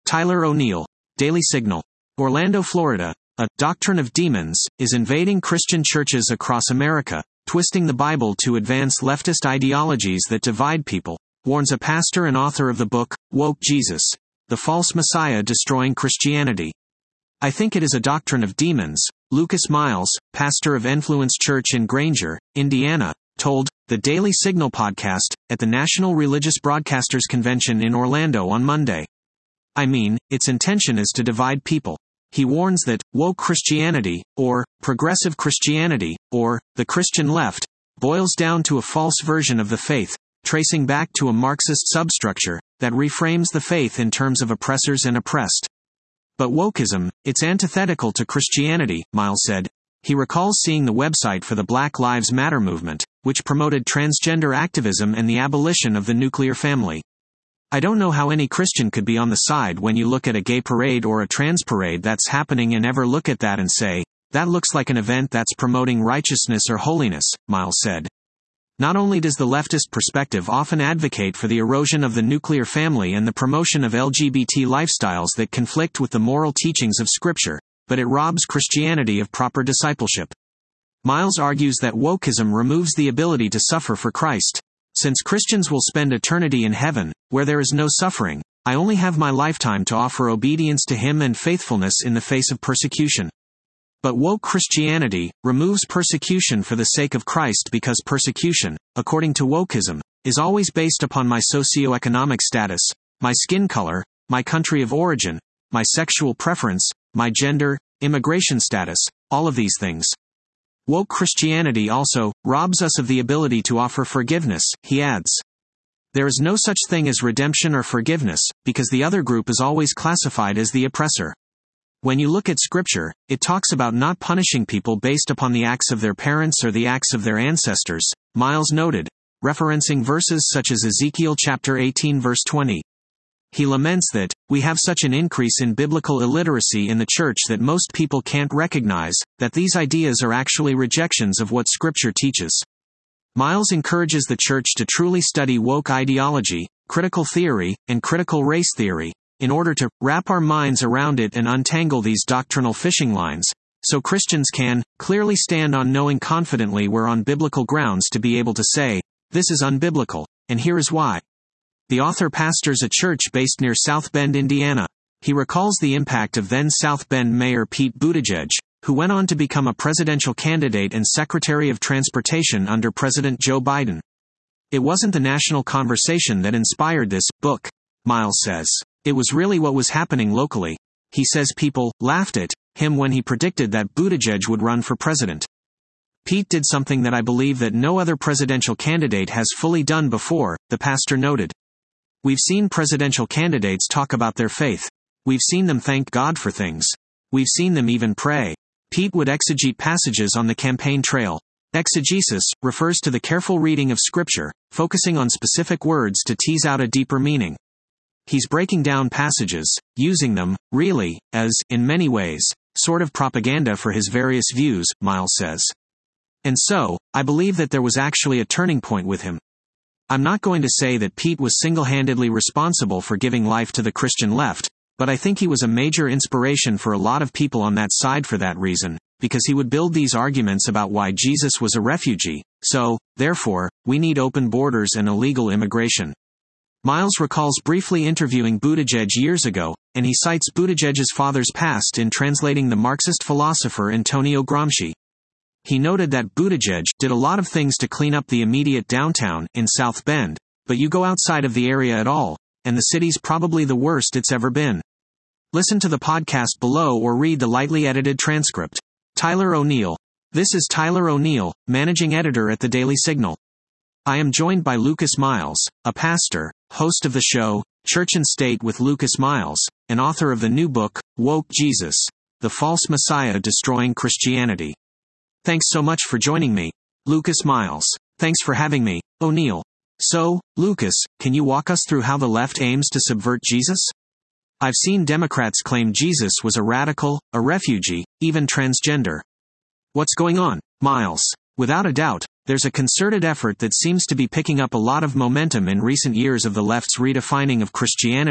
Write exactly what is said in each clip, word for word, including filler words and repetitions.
Tyler O'Neill, Daily Signal. Orlando, Florida. A doctrine of demons is invading Christian churches across America, twisting the Bible to advance leftist ideologies that divide people, warns a pastor and author of the book, Woke Jesus, The False Messiah Destroying Christianity. I think it is a doctrine of demons, Lucas Miles, pastor of Influence Church in Granger, Indiana, told the Daily Signal podcast at the National Religious Broadcasters Convention in Orlando on Monday. I mean, its intention is to divide people. He warns that woke Christianity, or progressive Christianity, or the Christian left, boils down to a false version of the faith, tracing back to a Marxist substructure that reframes the faith in terms of oppressors and oppressed. But wokeism, it's antithetical to Christianity, Miles said. He recalls seeing the website for the Black Lives Matter movement, which promoted transgender activism and the abolition of the nuclear family. I don't know how any Christian could be on the side when you look at a gay parade or a trans parade that's happening and ever look at that and say, that looks like an event that's promoting righteousness or holiness, Miles said. Not only does the leftist perspective often advocate for the erosion of the nuclear family and the promotion of L G B T lifestyles that conflict with the moral teachings of Scripture, but it robs Christianity of proper discipleship. Miles argues that wokeism removes the ability to suffer for Christ. Since Christians will spend eternity in heaven, where there is no suffering, I only have my lifetime to offer obedience to Him and faithfulness in the face of persecution. But woke Christianity removes persecution for the sake of Christ because persecution, according to wokeism, is always based upon my socioeconomic status, my skin color, my country of origin, my sexual preference, my gender, immigration status, all of these things. Woke Christianity also robs us of the ability to offer forgiveness, he adds. There is no such thing as redemption or forgiveness, because the other group is always classified as the oppressor. When you look at Scripture, it talks about not punishing people based upon the acts of their parents or the acts of their ancestors, Miles noted, referencing verses such as Ezekiel chapter eighteen verse twenty. He laments that, we have such an increase in biblical illiteracy in the church that most people can't recognize that these ideas are actually rejections of what Scripture teaches. Miles encourages the church to truly study woke ideology, critical theory, and critical race theory, in order to wrap our minds around it and untangle these doctrinal fishing lines, so Christians can clearly stand on knowing confidently we're on biblical grounds to be able to say, this is unbiblical, and here is why. The author pastors a church based near South Bend, Indiana. He recalls the impact of then South Bend Mayor Pete Buttigieg, who went on to become a presidential candidate and Secretary of Transportation under President Joe Biden. It wasn't the national conversation that inspired this book, Miles says. It was really what was happening locally. He says people laughed at him when he predicted that Buttigieg would run for president. Pete did something that I believe that no other presidential candidate has fully done before, the pastor noted. We've seen presidential candidates talk about their faith. We've seen them thank God for things. We've seen them even pray. Pete would exegete passages on the campaign trail. Exegesis refers to the careful reading of Scripture, focusing on specific words to tease out a deeper meaning. He's breaking down passages, using them, really, as, in many ways, sort of propaganda for his various views, Miles says. And so, I believe that there was actually a turning point with him. I'm not going to say that Pete was single-handedly responsible for giving life to the Christian left, but I think he was a major inspiration for a lot of people on that side for that reason, because he would build these arguments about why Jesus was a refugee, so, therefore, we need open borders and illegal immigration. Miles recalls briefly interviewing Buttigieg years ago, and he cites Buttigieg's father's past in translating the Marxist philosopher Antonio Gramsci. He noted that Buttigieg did a lot of things to clean up the immediate downtown, in South Bend, but you go outside of the area at all, and the city's probably the worst it's ever been. Listen to the podcast below or read the lightly edited transcript. Tyler O'Neill. This is Tyler O'Neill, managing editor at the Daily Signal. I am joined by Lucas Miles, a pastor, host of the show, Church and State with Lucas Miles, and author of the new book, Woke Jesus, The False Messiah Destroying Christianity. Thanks so much for joining me, Lucas Miles. Thanks for having me, O'Neill. So, Lucas, can you walk us through how the left aims to subvert Jesus? I've seen Democrats claim Jesus was a radical, a refugee, even transgender. What's going on, Miles? Without a doubt, there's a concerted effort that seems to be picking up a lot of momentum in recent years of the left's redefining of Christianity,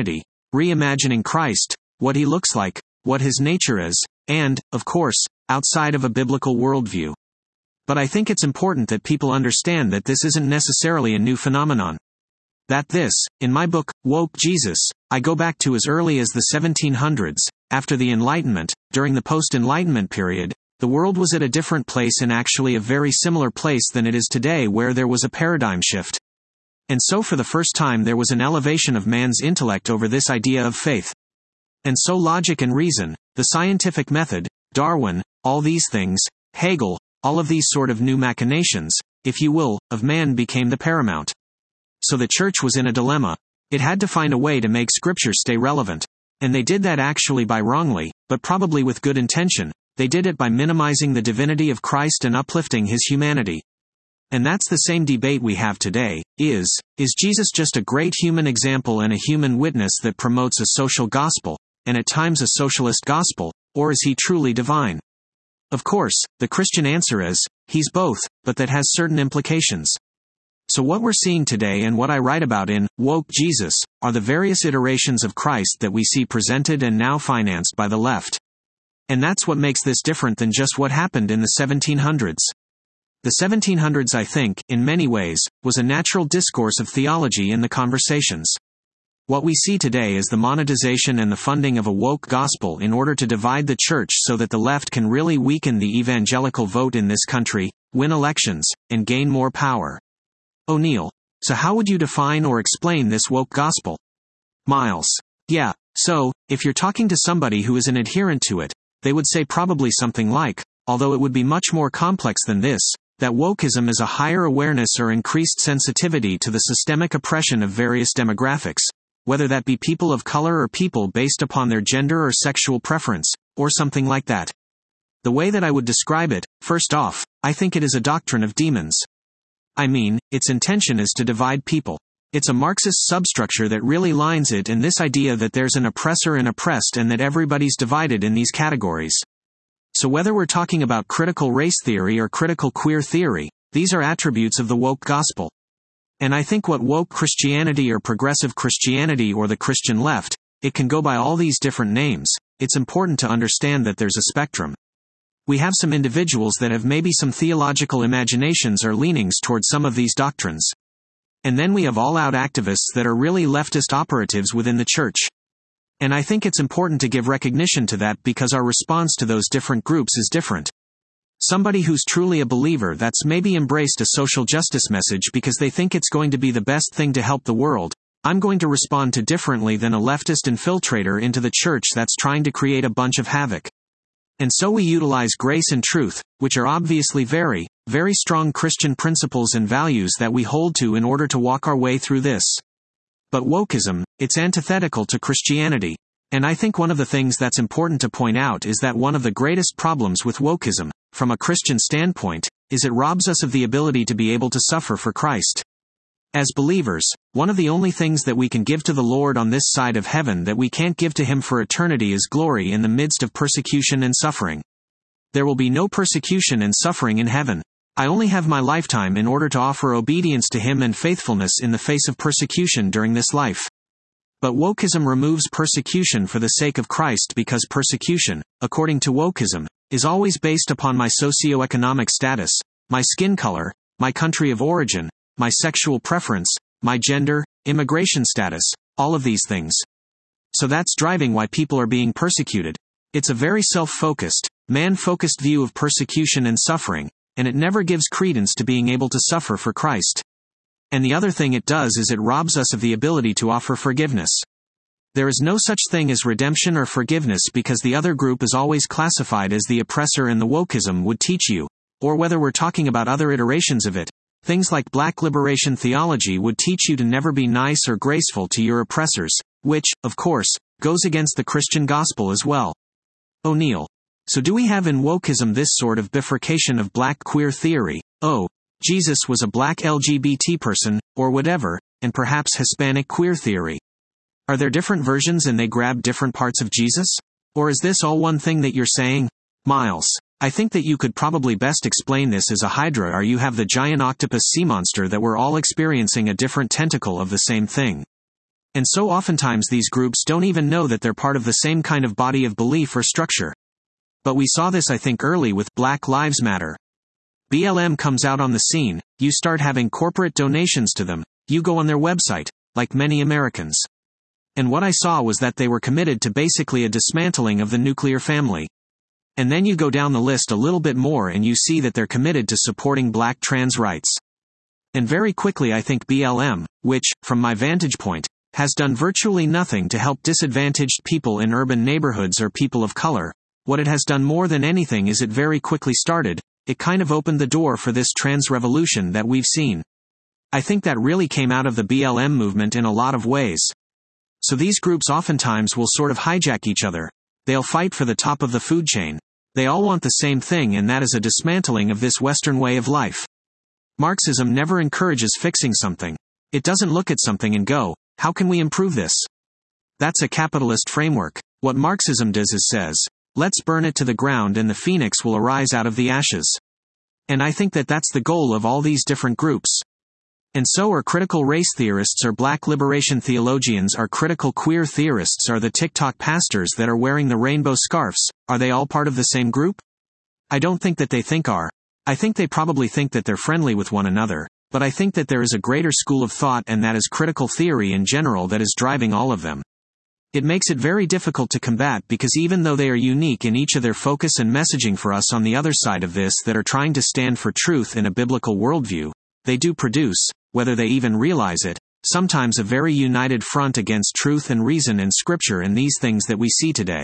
reimagining Christ, what he looks like, what his nature is, and, of course, outside of a biblical worldview. But I think it's important that people understand that this isn't necessarily a new phenomenon. That this, in my book, Woke Jesus, I go back to as early as the seventeen hundreds, after the Enlightenment, during the post-Enlightenment period, the world was at a different place and actually a very similar place than it is today, where there was a paradigm shift. And so for the first time there was an elevation of man's intellect over this idea of faith. And so logic and reason, the scientific method, Darwin, all these things, Hegel, all of these sort of new machinations, if you will, of man became the paramount. So the church was in a dilemma. It had to find a way to make scripture stay relevant. And they did that actually by wrongly, but probably with good intention. They did it by minimizing the divinity of Christ and uplifting his humanity. And that's the same debate we have today. Is, is Jesus just a great human example and a human witness that promotes a social gospel, and at times a socialist gospel, or is he truly divine? Of course, the Christian answer is, he's both, but that has certain implications. So what we're seeing today and what I write about in Woke Jesus are the various iterations of Christ that we see presented and now financed by the left. And that's what makes this different than just what happened in the seventeen hundreds. The seventeen hundreds, I think, in many ways, was a natural discourse of theology in the conversations. What we see today is the monetization and the funding of a woke gospel in order to divide the church so that the left can really weaken the evangelical vote in this country, win elections, and gain more power. O'Neill. So how would you define or explain this woke gospel? Miles. Yeah, so, if you're talking to somebody who is an adherent to it, they would say probably something like, although it would be much more complex than this, that wokeism is a higher awareness or increased sensitivity to the systemic oppression of various demographics, whether that be people of color or people based upon their gender or sexual preference, or something like that. The way that I would describe it, first off, I think it is a doctrine of demons. I mean, its intention is to divide people. It's a Marxist substructure that really lines it in this idea that there's an oppressor and oppressed and that everybody's divided in these categories. So whether we're talking about critical race theory or critical queer theory, these are attributes of the woke gospel. And I think what woke Christianity or progressive Christianity or the Christian left, it can go by all these different names. It's important to understand that there's a spectrum. We have some individuals that have maybe some theological imaginations or leanings towards some of these doctrines. And then we have all-out activists that are really leftist operatives within the church. And I think it's important to give recognition to that because our response to those different groups is different. Somebody who's truly a believer that's maybe embraced a social justice message because they think it's going to be the best thing to help the world, I'm going to respond to differently than a leftist infiltrator into the church that's trying to create a bunch of havoc. And so we utilize grace and truth, which are obviously very, very strong Christian principles and values that we hold to in order to walk our way through this. But wokeism, it's antithetical to Christianity. And I think one of the things that's important to point out is that one of the greatest problems with wokeism, from a Christian standpoint, is it robs us of the ability to be able to suffer for Christ. As believers, one of the only things that we can give to the Lord on this side of heaven that we can't give to him for eternity is glory in the midst of persecution and suffering. There will be no persecution and suffering in heaven. I only have my lifetime in order to offer obedience to him and faithfulness in the face of persecution during this life. But wokeism removes persecution for the sake of Christ because persecution, according to wokeism, is always based upon my socioeconomic status, my skin color, my country of origin, my sexual preference, my gender, immigration status, all of these things. So that's driving why people are being persecuted. It's a very self-focused, man-focused view of persecution and suffering, and it never gives credence to being able to suffer for Christ. And the other thing it does is it robs us of the ability to offer forgiveness. There is no such thing as redemption or forgiveness because the other group is always classified as the oppressor and the wokeism would teach you, or whether we're talking about other iterations of it. Things like black liberation theology would teach you to never be nice or graceful to your oppressors, which, of course, goes against the Christian gospel as well. O'Neill. So do we have in wokeism this sort of bifurcation of black queer theory? Oh, Jesus was a black L G B T person, or whatever, and perhaps Hispanic queer theory. Are there different versions and they grab different parts of Jesus? Or is this all one thing that you're saying? Miles. I think that you could probably best explain this as a hydra, or you have the giant octopus sea monster that we're all experiencing a different tentacle of the same thing. And so oftentimes these groups don't even know that they're part of the same kind of body of belief or structure. But we saw this, I think, early with Black Lives Matter. B L M comes out on the scene, you start having corporate donations to them, you go on their website, like many Americans. And what I saw was that they were committed to basically a dismantling of the nuclear family. And then you go down the list a little bit more and you see that they're committed to supporting black trans rights. And very quickly I think B L M, which, from my vantage point, has done virtually nothing to help disadvantaged people in urban neighborhoods or people of color, what it has done more than anything is it very quickly started, it kind of opened the door for this trans revolution that we've seen. I think that really came out of the B L M movement in a lot of ways. So these groups oftentimes will sort of hijack each other. They'll fight for the top of the food chain. They all want the same thing, and that is a dismantling of this Western way of life. Marxism never encourages fixing something. It doesn't look at something and go, how can we improve this? That's a capitalist framework. What Marxism does is says, let's burn it to the ground and the phoenix will arise out of the ashes. And I think that that's the goal of all these different groups. And so are critical race theorists or black liberation theologians, are critical queer theorists, are the TikTok pastors that are wearing the rainbow scarves, are they all part of the same group? I don't think that they think are. I think they probably think that they're friendly with one another, but I think that there is a greater school of thought, and that is critical theory in general, that is driving all of them. It makes it very difficult to combat, because even though they are unique in each of their focus and messaging for us on the other side of this that are trying to stand for truth in a biblical worldview, they do produce, whether they even realize it, sometimes a very united front against truth and reason and scripture and these things that we see today.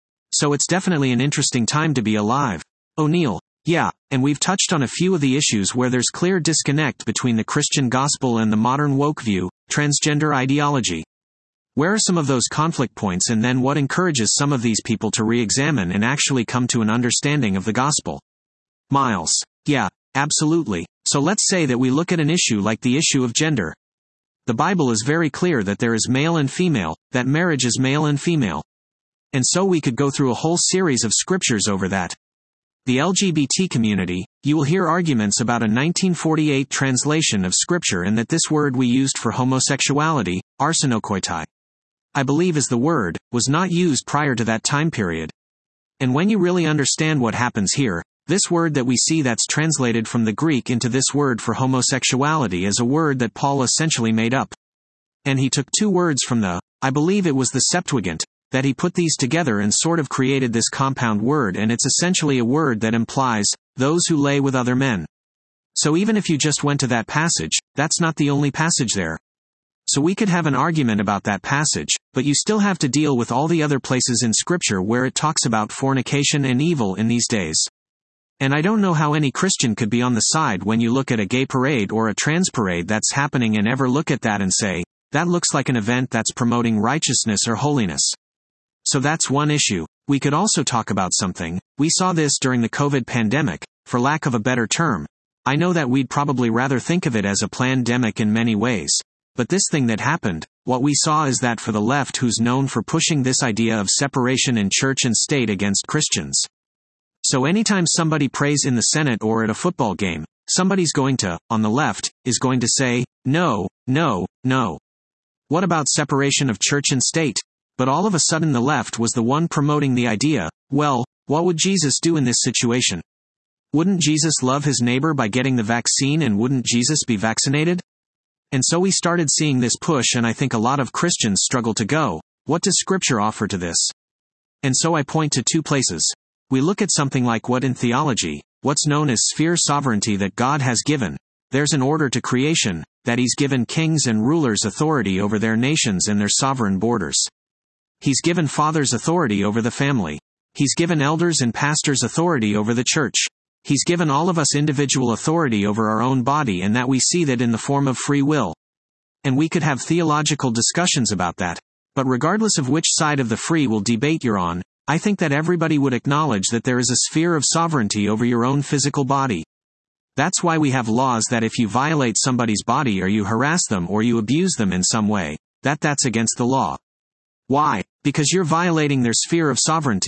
So it's definitely an interesting time to be alive. O'Neill. Yeah, and we've touched on a few of the issues where there's clear disconnect between the Christian gospel and the modern woke view, transgender ideology. Where are some of those conflict points, and then what encourages some of these people to re-examine and actually come to an understanding of the gospel? Miles. Yeah, absolutely. So let's say that we look at an issue like the issue of gender. The Bible is very clear that there is male and female, that marriage is male and female. And so we could go through a whole series of scriptures over that. The L G B T community, you will hear arguments about a nineteen forty-eight translation of scripture, and that this word we used for homosexuality, arsenokoitai, I believe is the word, was not used prior to that time period. And when you really understand what happens here, this word that we see that's translated from the Greek into this word for homosexuality is a word that Paul essentially made up. And he took two words from the, I believe it was the Septuagint, that he put these together and sort of created this compound word, and it's essentially a word that implies, those who lay with other men. So even if you just went to that passage, that's not the only passage there. So we could have an argument about that passage, but you still have to deal with all the other places in Scripture where it talks about fornication and evil in these days. And I don't know how any Christian could be on the side when you look at a gay parade or a trans parade that's happening and ever look at that and say, that looks like an event that's promoting righteousness or holiness. So that's one issue. We could also talk about something. We saw this during the COVID pandemic, for lack of a better term. I know that we'd probably rather think of it as a plandemic in many ways. But this thing that happened, what we saw is that for the left, who's known for pushing this idea of separation in church and state against Christians. So anytime somebody prays in the Senate or at a football game, somebody's going to, on the left, is going to say, no, no, no. What about separation of church and state? But all of a sudden the left was the one promoting the idea, well, what would Jesus do in this situation? Wouldn't Jesus love his neighbor by getting the vaccine, and wouldn't Jesus be vaccinated? And so we started seeing this push, and I think a lot of Christians struggle to go, what does Scripture offer to this? And so I point to two places. We look at something like what in theology, what's known as sphere sovereignty that God has given. There's an order to creation, that he's given kings and rulers authority over their nations and their sovereign borders. He's given fathers authority over the family. He's given elders and pastors authority over the church. He's given all of us individual authority over our own body, and that we see that in the form of free will. And we could have theological discussions about that. But regardless of which side of the free will debate you're on, I think that everybody would acknowledge that there is a sphere of sovereignty over your own physical body. That's why we have laws that if you violate somebody's body or you harass them or you abuse them in some way, that that's against the law. Why? Because you're violating their sphere of sovereignty.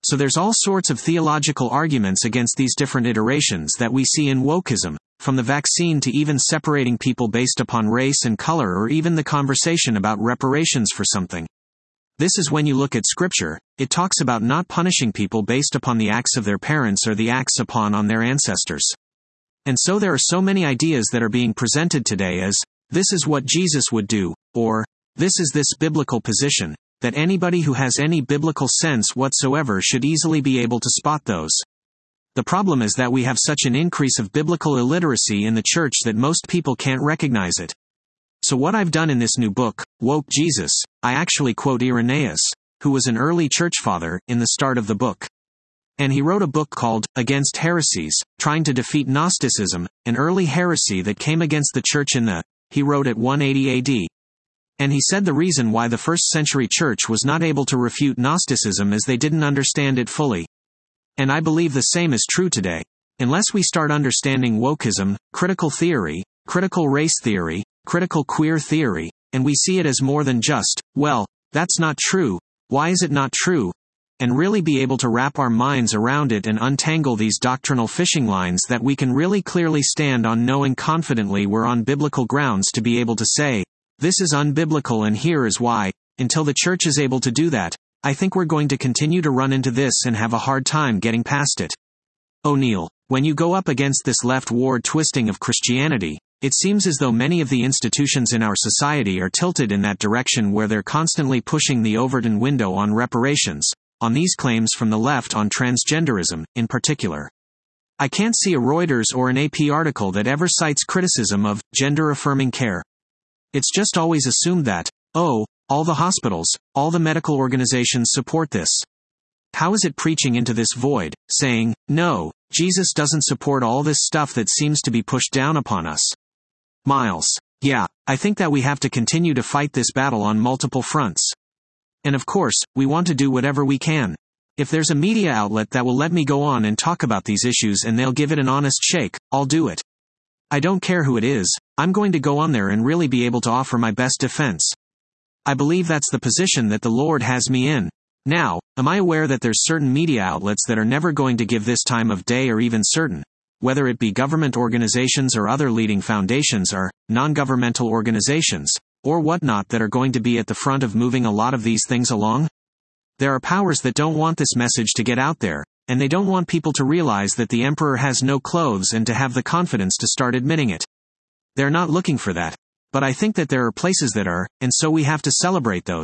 So there's all sorts of theological arguments against these different iterations that we see in wokeism, from the vaccine to even separating people based upon race and color, or even the conversation about reparations for something. This is when you look at scripture, it talks about not punishing people based upon the acts of their parents or the acts upon on their ancestors. And so there are so many ideas that are being presented today as, this is what Jesus would do, or, this is this biblical position, that anybody who has any biblical sense whatsoever should easily be able to spot those. The problem is that we have such an increase of biblical illiteracy in the church that most people can't recognize it. So what I've done in this new book, Woke Jesus, I actually quote Irenaeus, who was an early church father, in the start of the book. And he wrote a book called, Against Heresies, trying to defeat Gnosticism, an early heresy that came against the church in the, he wrote at one eighty A D. And he said the reason why the first century church was not able to refute Gnosticism is they didn't understand it fully. And I believe the same is true today. Unless we start understanding wokeism, critical theory, critical race theory, critical queer theory, and we see it as more than just, well, that's not true, why is it not true? And really be able to wrap our minds around it and untangle these doctrinal fishing lines that we can really clearly stand on, knowing confidently we're on biblical grounds to be able to say, this is unbiblical and here is why. Until the church is able to do that, I think we're going to continue to run into this and have a hard time getting past it. O'Neill, when you go up against this left-ward twisting of Christianity, it seems as though many of the institutions in our society are tilted in that direction, where they're constantly pushing the Overton window on reparations, on these claims from the left on transgenderism, in particular. I can't see a Reuters or an A P article that ever cites criticism of gender-affirming care. It's just always assumed that, oh, all the hospitals, all the medical organizations support this. How is it preaching into this void, saying, no, Jesus doesn't support all this stuff that seems to be pushed down upon us? Miles, yeah, I think that we have to continue to fight this battle on multiple fronts. And of course, we want to do whatever we can. If there's a media outlet that will let me go on and talk about these issues and they'll give it an honest shake, I'll do it. I don't care who it is, I'm going to go on there and really be able to offer my best defense. I believe that's the position that the Lord has me in. Now, am I aware that there's certain media outlets that are never going to give this time of day, or even certain, whether it be government organizations or other leading foundations or non-governmental organizations, or whatnot, that are going to be at the front of moving a lot of these things along? There are powers that don't want this message to get out there, and they don't want people to realize that the emperor has no clothes and to have the confidence to start admitting it. They're not looking for that. But I think that there are places that are, and so we have to celebrate those.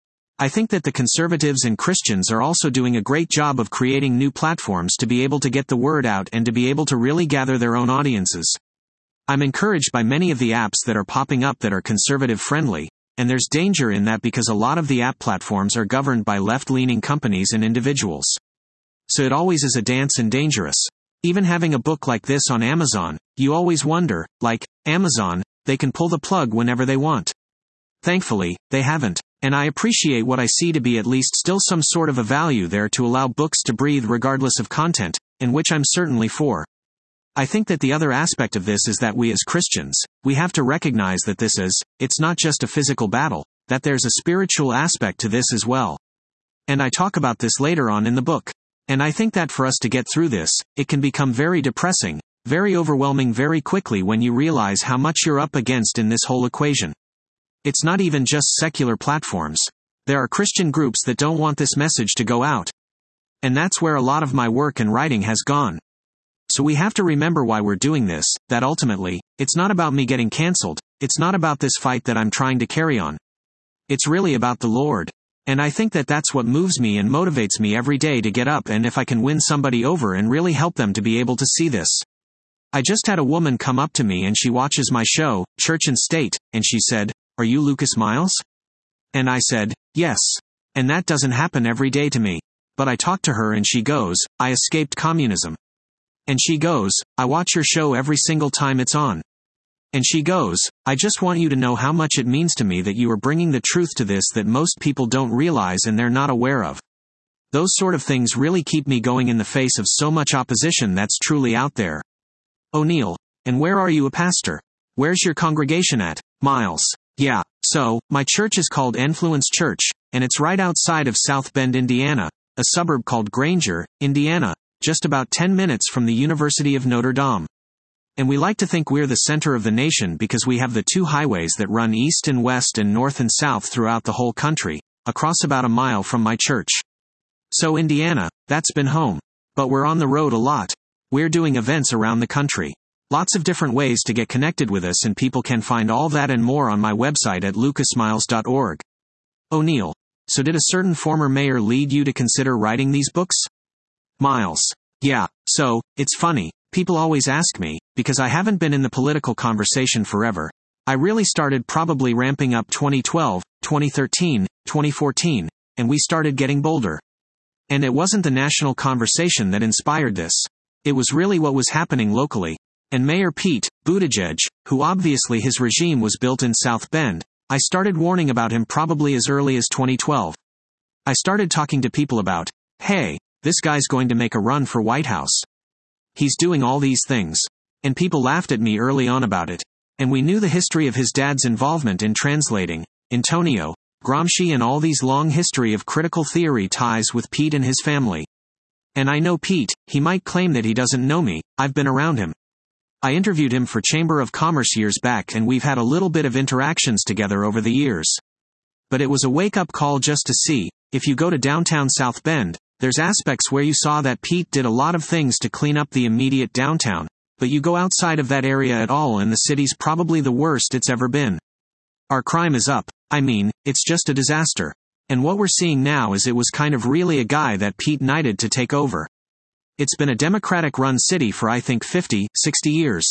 I think that the conservatives and Christians are also doing a great job of creating new platforms to be able to get the word out and to be able to really gather their own audiences. I'm encouraged by many of the apps that are popping up that are conservative friendly, and there's danger in that because a lot of the app platforms are governed by left-leaning companies and individuals. So it always is a dance and dangerous. Even having a book like this on Amazon, you always wonder, like, Amazon, they can pull the plug whenever they want. Thankfully, they haven't, and I appreciate what I see to be at least still some sort of a value there to allow books to breathe regardless of content, in which I'm certainly for. I think that the other aspect of this is that we as Christians, we have to recognize that this is, it's not just a physical battle, that there's a spiritual aspect to this as well. And I talk about this later on in the book. And I think that for us to get through this, it can become very depressing, very overwhelming very quickly when you realize how much you're up against in this whole equation. It's not even just secular platforms. There are Christian groups that don't want this message to go out. And that's where a lot of my work and writing has gone. So we have to remember why we're doing this, that ultimately, it's not about me getting canceled, it's not about this fight that I'm trying to carry on. It's really about the Lord. And I think that that's what moves me and motivates me every day to get up, and if I can win somebody over and really help them to be able to see this. I just had a woman come up to me and she watches my show, Church and State, and she said, "Are you Lucas Miles?" And I said, "Yes." And that doesn't happen every day to me. But I talked to her and she goes, "I escaped communism." And she goes, "I watch your show every single time it's on." And she goes, "I just want you to know how much it means to me that you are bringing the truth to this that most people don't realize and they're not aware of." Those sort of things really keep me going in the face of so much opposition that's truly out there. O'Neill, and where are you a pastor? Where's your congregation at? Miles, yeah, so, my church is called Enfluence Church, and it's right outside of South Bend, Indiana, a suburb called Granger, Indiana, just about ten minutes from the University of Notre Dame. And we like to think we're the center of the nation because we have the two highways that run east and west and north and south throughout the whole country, across about a mile from my church. So Indiana, that's been home. But we're on the road a lot. We're doing events around the country. Lots of different ways to get connected with us, and people can find all that and more on my website at lucas miles dot org. O'Neill. So did a certain former mayor lead you to consider writing these books? Miles. Yeah, so, it's funny, people always ask me, because I haven't been in the political conversation forever. I really started probably ramping up twenty twelve, twenty thirteen, twenty fourteen, and we started getting bolder. And it wasn't the national conversation that inspired this. It was really what was happening locally. And Mayor Pete Buttigieg, who obviously his regime was built in South Bend, I started warning about him probably as early as twenty twelve. I started talking to people about, hey, this guy's going to make a run for White House. He's doing all these things. And people laughed at me early on about it. And we knew the history of his dad's involvement in translating Antonio Gramsci and all these long history of critical theory ties with Pete and his family. And I know Pete, he might claim that he doesn't know me, I've been around him. I interviewed him for Chamber of Commerce years back, and we've had a little bit of interactions together over the years. But it was a wake-up call just to see, if you go to downtown South Bend, there's aspects where you saw that Pete did a lot of things to clean up the immediate downtown, but you go outside of that area at all and the city's probably the worst it's ever been. Our crime is up. I mean, it's just a disaster. And what we're seeing now is it was kind of really a guy that Pete knighted to take over. It's been a Democratic-run city for I think fifty, sixty years.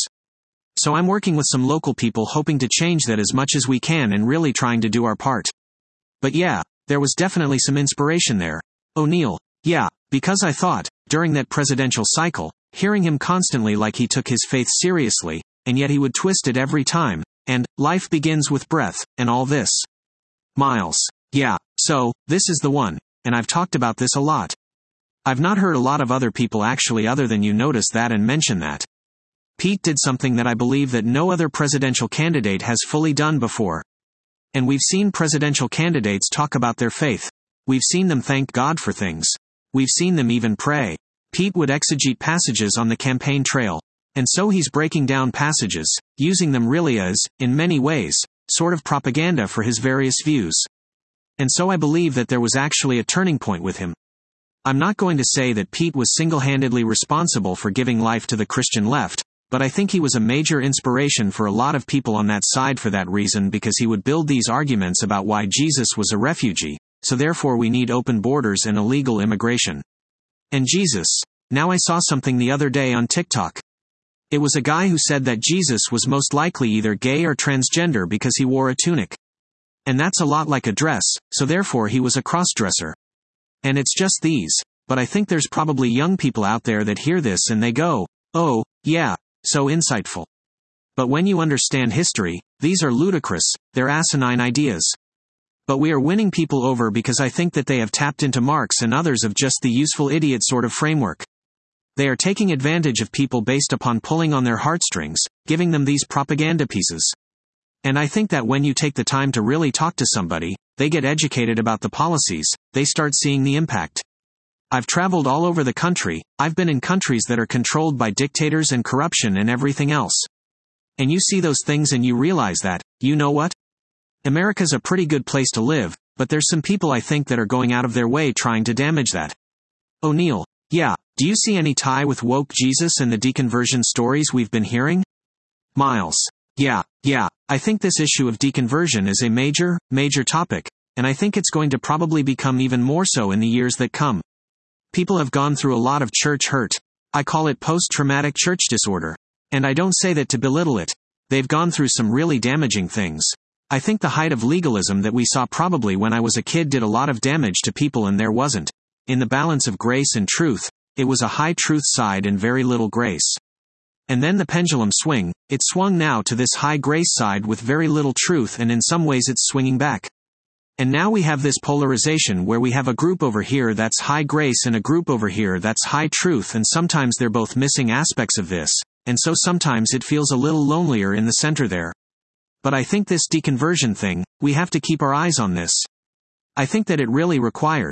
So I'm working with some local people hoping to change that as much as we can and really trying to do our part. But yeah, there was definitely some inspiration there. O'Neill. Yeah, because I thought, during that presidential cycle, hearing him constantly like he took his faith seriously, and yet he would twist it every time, and, life begins with breath, and all this. Miles. Yeah, so, this is the one, and I've talked about this a lot. I've not heard a lot of other people actually other than you notice that and mention that. Pete did something that I believe that no other presidential candidate has fully done before. And we've seen presidential candidates talk about their faith. We've seen them thank God for things. We've seen them even pray. Pete would exegete passages on the campaign trail. And so he's breaking down passages, using them really as, in many ways, sort of propaganda for his various views. And so I believe that there was actually a turning point with him. I'm not going to say that Pete was single-handedly responsible for giving life to the Christian left, but I think he was a major inspiration for a lot of people on that side for that reason, because he would build these arguments about why Jesus was a refugee, so therefore we need open borders and illegal immigration. And Jesus. Now I saw something the other day on TikTok. It was a guy who said that Jesus was most likely either gay or transgender because he wore a tunic. And that's a lot like a dress, so therefore he was a cross-dresser. And it's just these, but I think there's probably young people out there that hear this and they go, oh, yeah, so insightful. But when you understand history, these are ludicrous, they're asinine ideas. But we are winning people over because I think that they have tapped into Marx and others of just the useful idiot sort of framework. They are taking advantage of people based upon pulling on their heartstrings, giving them these propaganda pieces. And I think that when you take the time to really talk to somebody, they get educated about the policies, they start seeing the impact. I've traveled all over the country, I've been in countries that are controlled by dictators and corruption and everything else. And you see those things and you realize that, you know what? America's a pretty good place to live, but there's some people I think that are going out of their way trying to damage that. O'Neill. Yeah, do you see any tie with woke Jesus and the deconversion stories we've been hearing? Miles. Yeah, yeah, I think this issue of deconversion is a major, major topic, and I think it's going to probably become even more so in the years that come. People have gone through a lot of church hurt. I call it post-traumatic church disorder. And I don't say that to belittle it. They've gone through some really damaging things. I think the height of legalism that we saw probably when I was a kid did a lot of damage to people, and there wasn't, in the balance of grace and truth, it was a high truth side and very little grace. And then the pendulum swing, it swung now to this high grace side with very little truth, and in some ways it's swinging back. And now we have this polarization where we have a group over here that's high grace and a group over here that's high truth, and sometimes they're both missing aspects of this, and so sometimes it feels a little lonelier in the center there. But I think this deconversion thing, we have to keep our eyes on this. I think that it really requires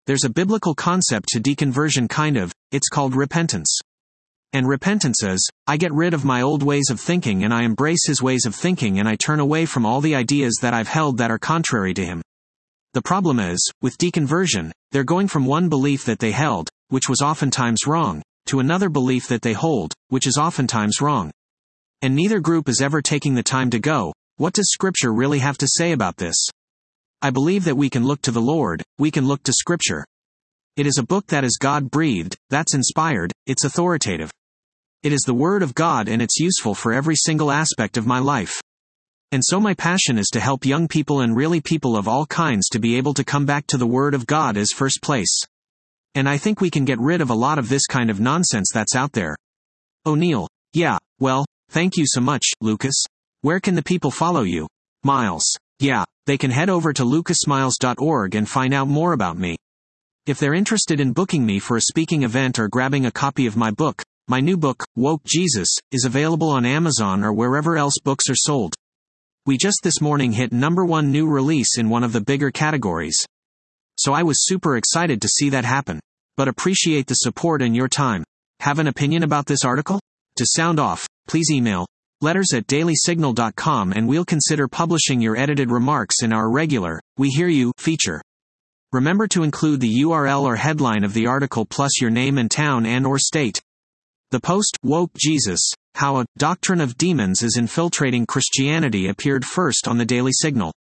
There's a biblical concept to deconversion kind of, it's called repentance. And repentance is, I get rid of my old ways of thinking and I embrace his ways of thinking and I turn away from all the ideas that I've held that are contrary to him. The problem is, with deconversion, they're going from one belief that they held, which was oftentimes wrong, to another belief that they hold, which is oftentimes wrong. And neither group is ever taking the time to go, what does Scripture really have to say about this? I believe that we can look to the Lord, we can look to Scripture. It is a book that is God-breathed, that's inspired, it's authoritative. It is the Word of God and it's useful for every single aspect of my life. And so my passion is to help young people and really people of all kinds to be able to come back to the Word of God as first place. And I think we can get rid of a lot of this kind of nonsense that's out there. O'Neill, yeah, well, thank you so much, Lucas. Where can the people follow you? Miles, yeah, they can head over to lucas miles dot org and find out more about me. If they're interested in booking me for a speaking event or grabbing a copy of my book, my new book, Woke Jesus, is available on Amazon or wherever else books are sold. We just this morning hit number one new release in one of the bigger categories. So I was super excited to see that happen. But appreciate the support and your time. Have an opinion about this article? To sound off, please email letters at daily signal dot com and we'll consider publishing your edited remarks in our regular, We Hear You, feature. Remember to include the U R L or headline of the article plus your name and town and or state. The post, Woke Jesus, How a Doctrine of Demons is Infiltrating Christianity appeared first on the Daily Signal.